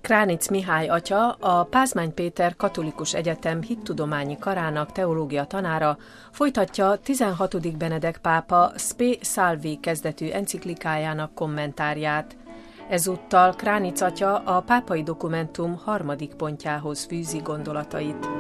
Kránic Mihály atya, a Pázmány Péter Katolikus Egyetem hittudományi karának teológia tanára folytatja 16. Benedek pápa Spe Salvi kezdetű enciklikájának kommentárját. Ezúttal Kránic atya a pápai dokumentum 3. pontjához fűzi gondolatait.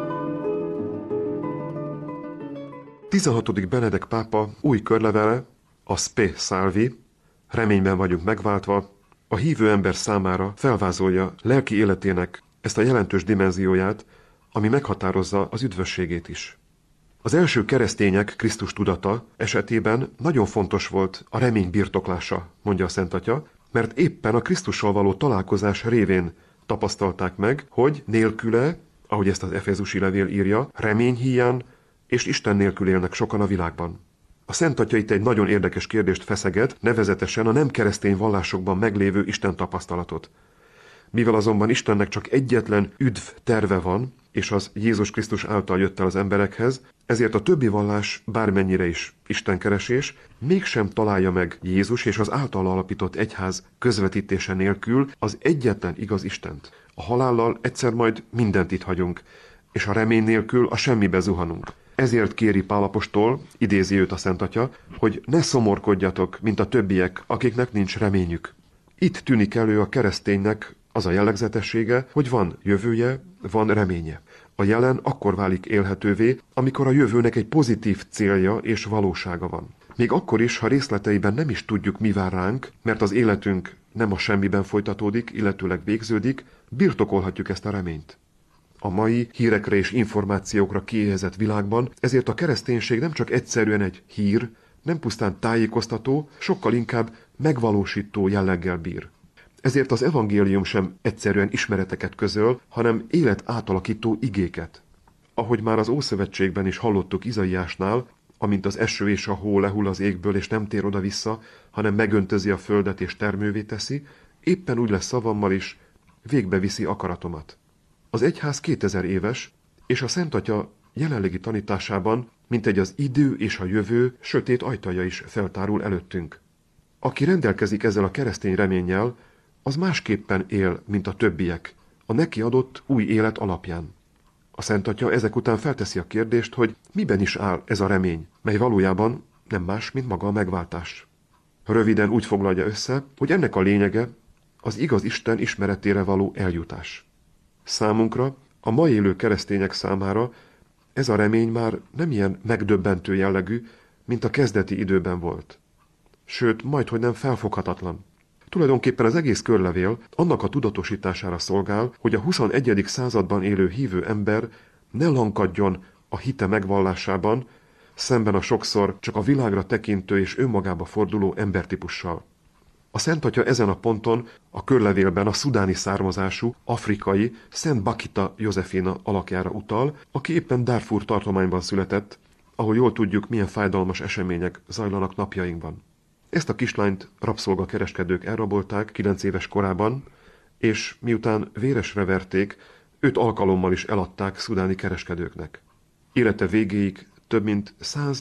16. Benedek pápa új körlevele, a Spe Salvi, reményben vagyunk megváltva, a hívő ember számára felvázolja lelki életének ezt a jelentős dimenzióját, ami meghatározza az üdvösségét is. Az első keresztények Krisztus tudata esetében nagyon fontos volt a remény birtoklása, mondja a Szent Atya, mert éppen a Krisztussal való találkozás révén tapasztalták meg, hogy nélküle, ahogy ezt az Efezusi levél írja, remény híján és Isten nélkül élnek sokan a világban. A Szent Atya itt egy nagyon érdekes kérdést feszeget, nevezetesen a nem keresztény vallásokban meglévő Isten tapasztalatot. Mivel azonban Istennek csak egyetlen üdv terve van, és az Jézus Krisztus által jött el az emberekhez, ezért a többi vallás bármennyire is istenkeresés, mégsem találja meg Jézus és az által alapított egyház közvetítése nélkül az egyetlen igaz Istent. A halállal egyszer majd mindent itt hagyunk, és a remény nélkül a semmibe zuhanunk. Ezért kéri Pál apostol, idézi őt a Szent Atya, hogy ne szomorkodjatok, mint a többiek, akiknek nincs reményük. Itt tűnik elő a kereszténynek az a jellegzetessége, hogy van jövője, van reménye. A jelen akkor válik élhetővé, amikor a jövőnek egy pozitív célja és valósága van. Még akkor is, ha részleteiben nem is tudjuk, mi vár ránk, mert az életünk nem a semmiben folytatódik, illetőleg végződik, birtokolhatjuk ezt a reményt. A mai hírekre és információkra kiéhezett világban, ezért a kereszténység nem csak egyszerűen egy hír, nem pusztán tájékoztató, sokkal inkább megvalósító jelleggel bír. Ezért az evangélium sem egyszerűen ismereteket közöl, hanem élet átalakító igéket. Ahogy már az Ószövetségben is hallottuk Izaiásnál, amint az eső és a hó lehull az égből és nem tér oda-vissza, hanem megöntözi a földet és termővé teszi, éppen úgy lesz szavammal is, végbeviszi akaratomat. Az egyház 2000 éves, és a Szent Atya jelenlegi tanításában, mintegy az idő és a jövő sötét ajtaja is feltárul előttünk. Aki rendelkezik ezzel a keresztény reménnyel, az másképpen él, mint a többiek, a neki adott új élet alapján. A Szent Atya ezek után felteszi a kérdést, hogy miben is áll ez a remény, mely valójában nem más, mint maga a megváltás. Röviden úgy foglalja össze, hogy ennek a lényege az igaz Isten ismeretére való eljutás. Számunkra, a ma élő keresztények számára ez a remény már nem ilyen megdöbbentő jellegű, mint a kezdeti időben volt. Sőt, majdhogy nem felfoghatatlan. Tulajdonképpen az egész körlevél annak a tudatosítására szolgál, hogy a 21. században élő hívő ember ne lankadjon a hite megvallásában, szemben a sokszor csak a világra tekintő és önmagába forduló embertípussal. A Szent Atya ezen a ponton a körlevélben a szudáni származású, afrikai Szent Bakita Józsefina alakjára utal, aki éppen Darfur tartományban született, ahol jól tudjuk, milyen fájdalmas események zajlanak napjainkban. Ezt a kislányt rabszolgakereskedők elrabolták 9 éves korában, és miután véresre verték, 5 alkalommal is eladták szudáni kereskedőknek. Élete végéig több mint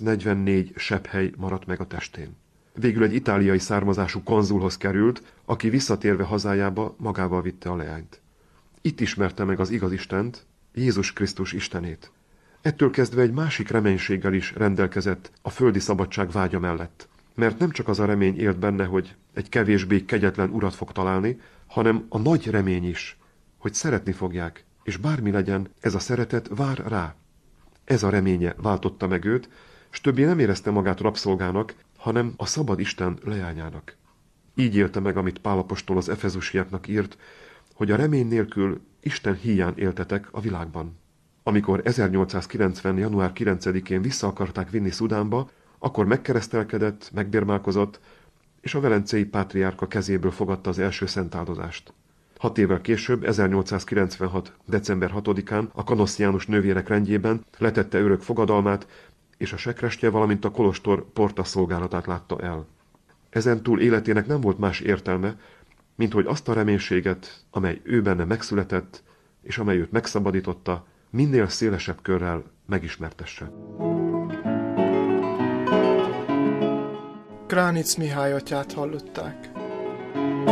144 sebhely maradt meg a testén. Végül egy itáliai származású konzulhoz került, aki visszatérve hazájába magával vitte a leányt. Itt ismerte meg az igaz Istent, Jézus Krisztus Istenét. Ettől kezdve egy másik reménységgel is rendelkezett a földi szabadság vágya mellett. Mert nem csak az a remény élt benne, hogy egy kevésbé kegyetlen urat fog találni, hanem a nagy remény is, hogy szeretni fogják, és bármi legyen, ez a szeretet vár rá. Ez a reménye váltotta meg őt, s többé nem érezte magát rabszolgának, hanem a szabad Isten leányának. Így élte meg, amit Pál apostol az efezusiaknak írt, hogy a remény nélkül Isten híján éltetek a világban. Amikor 1890. január 9-én vissza akarták vinni Szudánba, akkor megkeresztelkedett, megbérmálkozott, és a velencei pátriárka kezéből fogadta az első szentáldozást. 6 évvel később, 1896. december 6-án a Kanossziánus nővérek rendjében letette örök fogadalmát, és a sekrestje, valamint a kolostor porta szolgálatát látta el. Ezentúl életének nem volt más értelme, mint hogy azt a reménységet, amely ő benne megszületett, és amely őt megszabadította, minél szélesebb körrel megismertesse. Kránic Mihály atyát hallották.